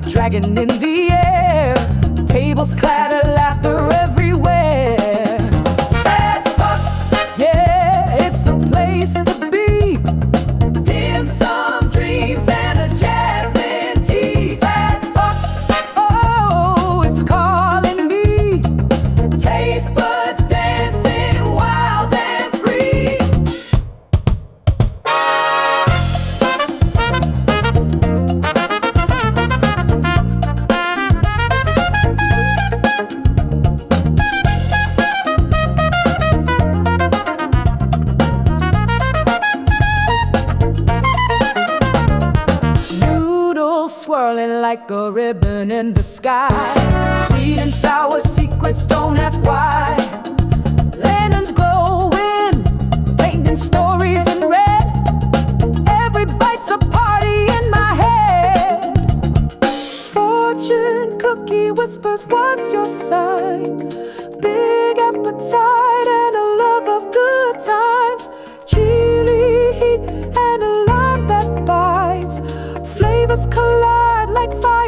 dragon in the air. Tables clatter, laughter everywhere. Fat Fuck, yeah, it's the place to be. Dim sum, dreams, and a jasmine tea. Fat Fuck, oh, it's calling me. Taste buds dancing wild and free. Swirling like a ribbon in the sky. Sweet and sour secrets, don't ask why. Lanterns glowing, painting stories in red. Every bite's a party in my head. Fortune cookie whispers, what's your sign? Big appetite and a love of good times. Chili heat and a lime that bites. Flavors collide like fire.